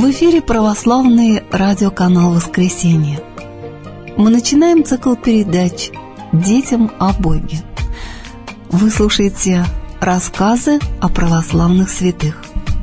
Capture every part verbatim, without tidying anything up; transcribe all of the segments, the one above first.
В эфире православный радиоканал «Воскресенье». Мы начинаем цикл передач «Детям о Боге». Вы слушаете рассказы о православных святых.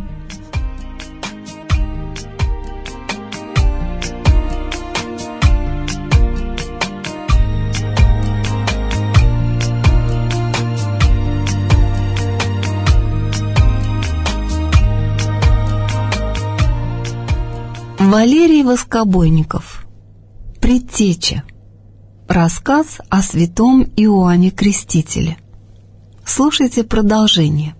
Валерий Воскобойников. Предтеча. Рассказ о святом Иоанне Крестителе. Слушайте продолжение.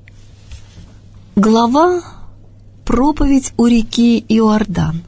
Глава «Проповедь у реки Иордан».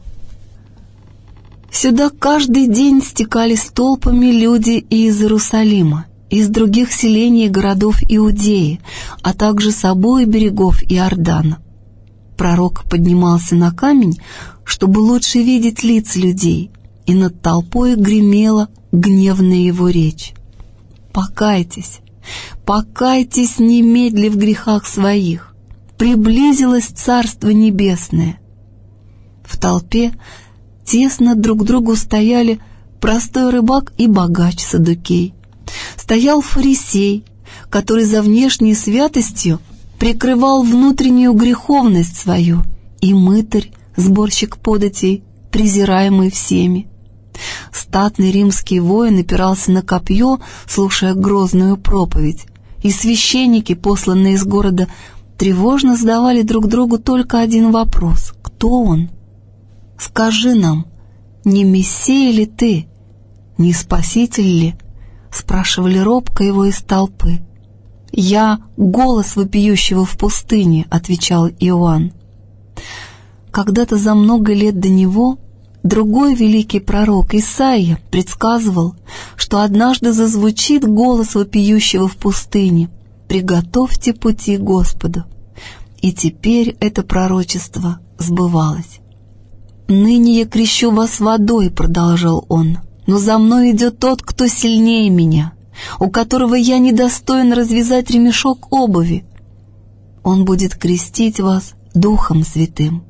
Сюда каждый день стекались толпами люди и из Иерусалима, из других селений и городов Иудеи, а также с обоих берегов Иордана. Пророк поднимался на камень, чтобы лучше видеть лица людей, и над толпой гремела гневная его речь. «Покайтесь, покайтесь немедля в грехах своих, приблизилось Царство Небесное». В толпе тесно друг к другу стояли простой рыбак и богач-саддукей. Стоял фарисей, который за внешней святостью прикрывал внутреннюю греховность свою, и мытарь, сборщик податей, презираемый всеми. Статный римский воин опирался на копье, слушая грозную проповедь, и священники, посланные из города, тревожно задавали друг другу только один вопрос: кто он? «Скажи нам, не Мессия ли ты, не Спаситель ли?» — спрашивали робко его из толпы. «Я — голос вопиющего в пустыне», — отвечал Иоанн. Когда-то за много лет до него другой великий пророк Исаия предсказывал, что однажды зазвучит голос вопиющего в пустыне: «Приготовьте пути Господу». И теперь это пророчество сбывалось. «Ныне я крещу вас водой», — продолжал он, «но за мной идет тот, кто сильнее меня, у которого я недостоин развязать ремешок обуви. Он будет крестить вас Духом Святым».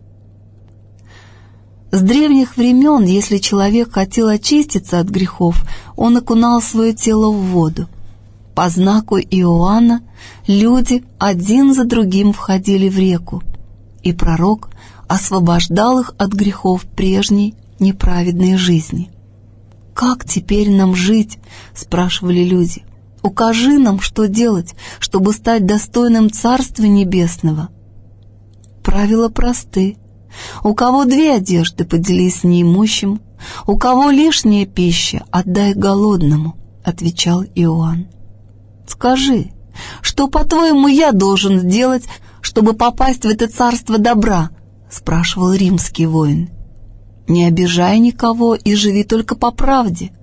С древних времен, если человек хотел очиститься от грехов, он окунал свое тело в воду. По знаку Иоанна люди один за другим входили в реку, и пророк освобождал их от грехов прежней неправедной жизни. «Как теперь нам жить?» — спрашивали люди. «Укажи нам, что делать, чтобы стать достойным Царства Небесного». Правила просты. У кого две одежды, поделись с неимущим, у кого лишняя пища, отдай голодному, — отвечал Иоанн. «Скажи, что, по-твоему, я должен сделать, чтобы попасть в это царство добра?» — спрашивал римский воин. «Не обижай никого и живи только по правде».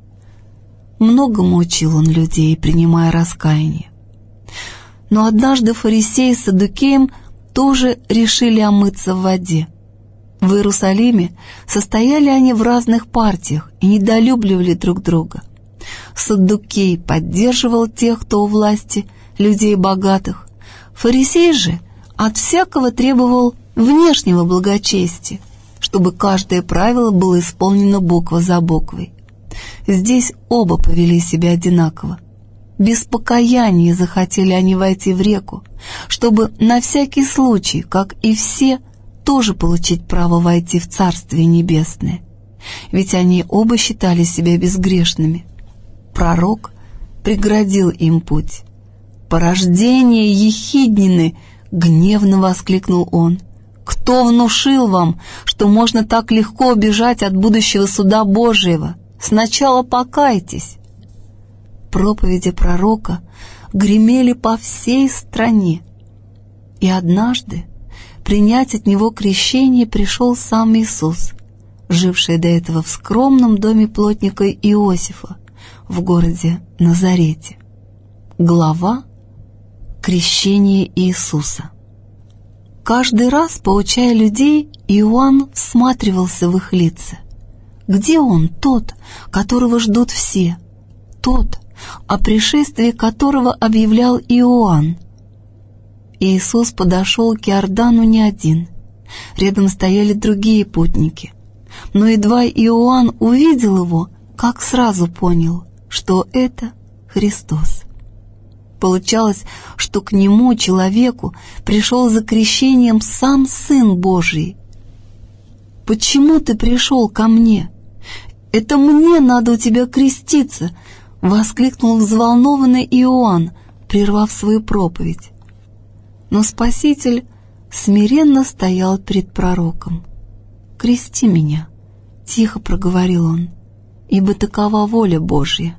Многому учил он людей, принимая раскаяние. Но однажды фарисеи с саддукеем тоже решили омыться в воде. В Иерусалиме состояли они в разных партиях и недолюбливали друг друга. Саддукей поддерживал тех, кто у власти, людей богатых. Фарисей же от всякого требовал внешнего благочестия, чтобы каждое правило было исполнено буква за буквой. Здесь оба повели себя одинаково. Без покаяния захотели они войти в реку, чтобы на всякий случай, как и все, тоже получить право войти в Царствие Небесное. Ведь они оба считали себя безгрешными. Пророк преградил им путь. «Порождение ехиднины!» — гневно воскликнул он. «Кто внушил вам, что можно так легко убежать от будущего суда Божьего? Сначала покайтесь!» Проповеди пророка гремели по всей стране, и однажды принять от него крещение пришел сам Иисус, живший до этого в скромном доме плотника Иосифа в городе Назарете. Глава «Крещение Иисуса». Каждый раз, поучая людей, Иоанн всматривался в их лица. Где он, тот, которого ждут все, тот, о пришествии которого объявлял Иоанн? Иисус подошел к Иордану не один. рядом стояли другие путники. Но едва Иоанн увидел его, как сразу понял, что это Христос. Получалось, что к нему, человеку, пришел за крещением сам Сын Божий. «Почему ты пришел ко мне? Это мне надо у тебя креститься!» — воскликнул взволнованный Иоанн, прервав свою проповедь. Но Спаситель смиренно стоял перед пророком. «Крести меня», — тихо проговорил он, — «ибо такова воля Божья».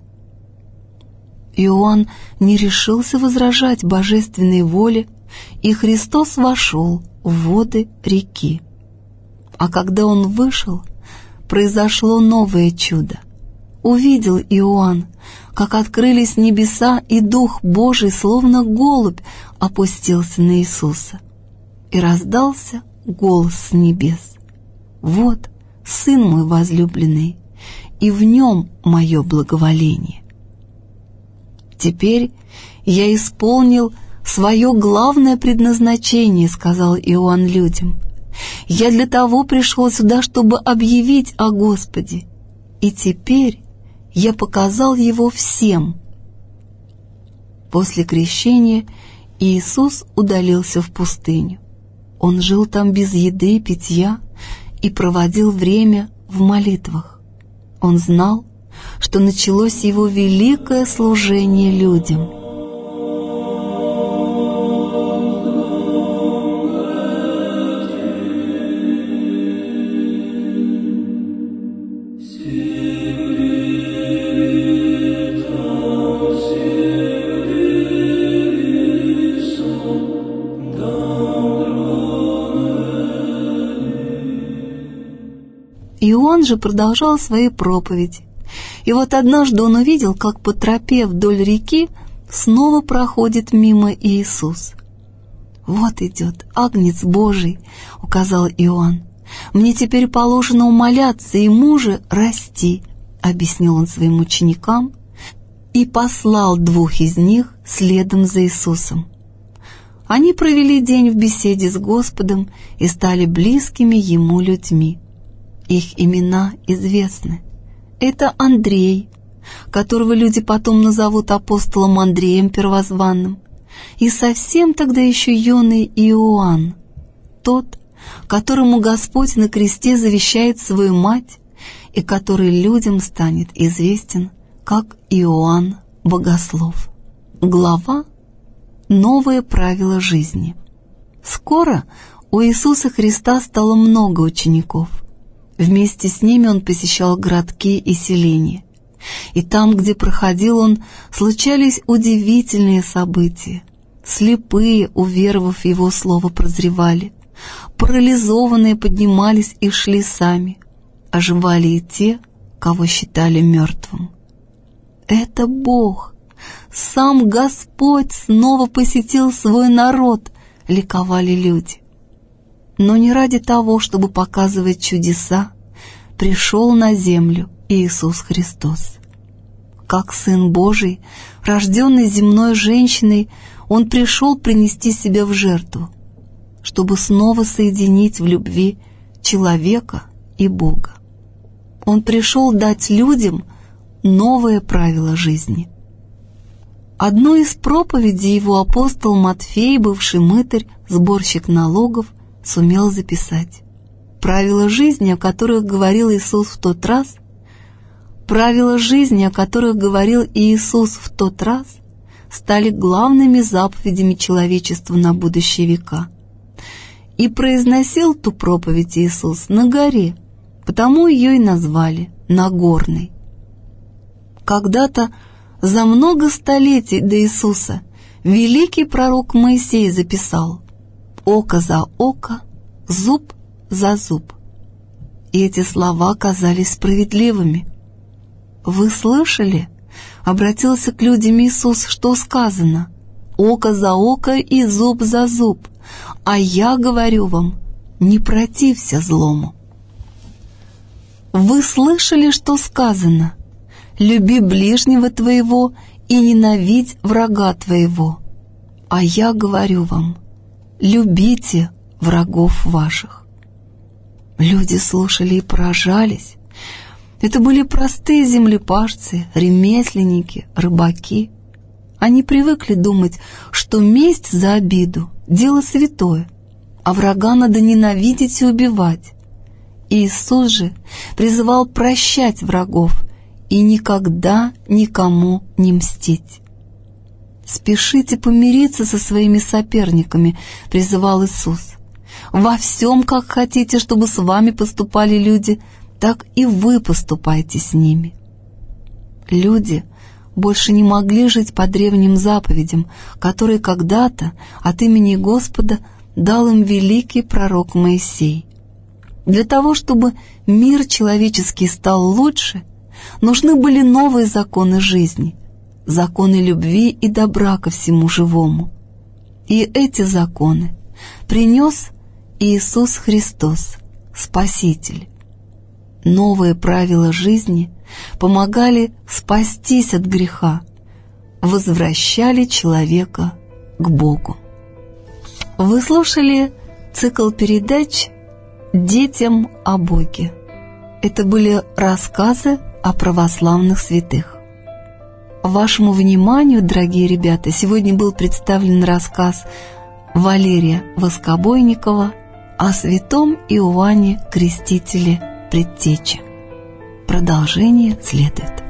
Иоанн не решился возражать божественной воле, и Христос вошел в воды реки. А когда он вышел, произошло новое чудо. Увидел Иоанн, как открылись небеса, и Дух Божий, словно голубь, опустился на Иисуса. И раздался голос с небес: «Вот Сын мой возлюбленный, и в нем мое благоволение». «Теперь я исполнил свое главное предназначение», — сказал Иоанн людям. «Я для того пришел сюда, чтобы объявить о Господе, и теперь я показал его всем». После крещения Иисус удалился в пустыню. Он жил там без еды и питья и проводил время в молитвах. Он знал, что началось его великое служение людям. Иоанн же продолжал свои проповеди. И вот однажды он увидел, как по тропе вдоль реки снова проходит мимо Иисус. «Вот идет Агнец Божий», — указал Иоанн. «Мне теперь положено умоляться ему же расти», — объяснил он своим ученикам, и послал двух из них следом за Иисусом. Они провели день в беседе с Господом и стали близкими ему людьми. Их имена известны. Это Андрей, которого люди потом назовут апостолом Андреем Первозванным, и совсем тогда еще юный Иоанн, тот, которому Господь на кресте завещает свою мать и который людям станет известен как Иоанн Богослов. Глава «Новые правила жизни». Скоро у Иисуса Христа стало много учеников. Вместе с ними он посещал городки и селения. И там, где проходил он, случались удивительные события. Слепые, уверовав в его слово, прозревали. Парализованные поднимались и шли сами. Оживали и те, кого считали мертвым. Это Бог, сам Господь снова посетил свой народ, ликовали люди. Но не ради того, чтобы показывать чудеса, пришел на землю Иисус Христос. Как Сын Божий, рожденный земной женщиной, Он пришел принести себя в жертву, чтобы снова соединить в любви человека и Бога. Он пришел дать людям новые правила жизни. Одну из проповедей его апостол Матфей, бывший мытарь, сборщик налогов, сумел записать. Правила жизни, о которых говорил Иисус в тот раз, правила жизни, о которых говорил Иисус в тот раз, стали главными заповедями человечества на будущие века. И произносил ту проповедь Иисус на горе, потому ее и назвали Нагорной. Когда-то, за много столетий до Иисуса, великий пророк Моисей записал: «Око за око, зуб за зуб». И эти слова казались справедливыми. «Вы слышали?» — обратился к людям Иисус, — «что сказано? Око за око и зуб за зуб. А я говорю вам, не протився злому». «Вы слышали, что сказано? Люби ближнего твоего и ненавидь врага твоего. А я говорю вам, любите врагов ваших». Люди слушали и поражались. Это были простые землепашцы, ремесленники, рыбаки. Они привыкли думать, что месть за обиду – дело святое, а врага надо ненавидеть и убивать. Иисус же призывал прощать врагов и никогда никому не мстить. «Спешите помириться со своими соперниками», — призывал Иисус. «Во всем, как хотите, чтобы с вами поступали люди, так и вы поступайте с ними». Люди больше не могли жить по древним заповедям, которые когда-то от имени Господа дал им великий пророк Моисей. Для того, чтобы мир человеческий стал лучше, нужны были новые законы жизни, законы любви и добра ко всему живому. И эти законы принес Иисус Христос, Спаситель. Новые правила жизни помогали спастись от греха, возвращали человека к Богу. Вы слушали цикл передач «Детям о Боге». Это были рассказы о православных святых. Вашему вниманию, дорогие ребята, сегодня был представлен рассказ Валерия Воскобойникова о святом Иоанне Крестителе Предтече. Продолжение следует.